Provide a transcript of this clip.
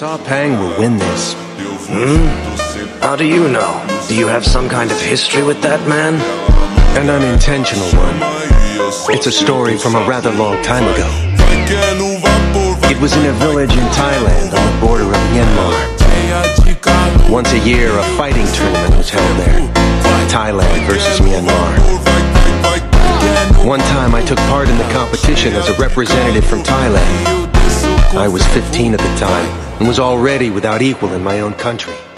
Saw Pang will win this. How do you know? Do you have some kind of history with that man? An unintentional one. It's a story from a rather long time ago. It was in a village in Thailand on the border of Myanmar. Once a year, a fighting tournament was held there. Thailand versus Myanmar. One time I took part in the competition as a representative from Thailand. I was 15 at the time and was already without equal in my own country.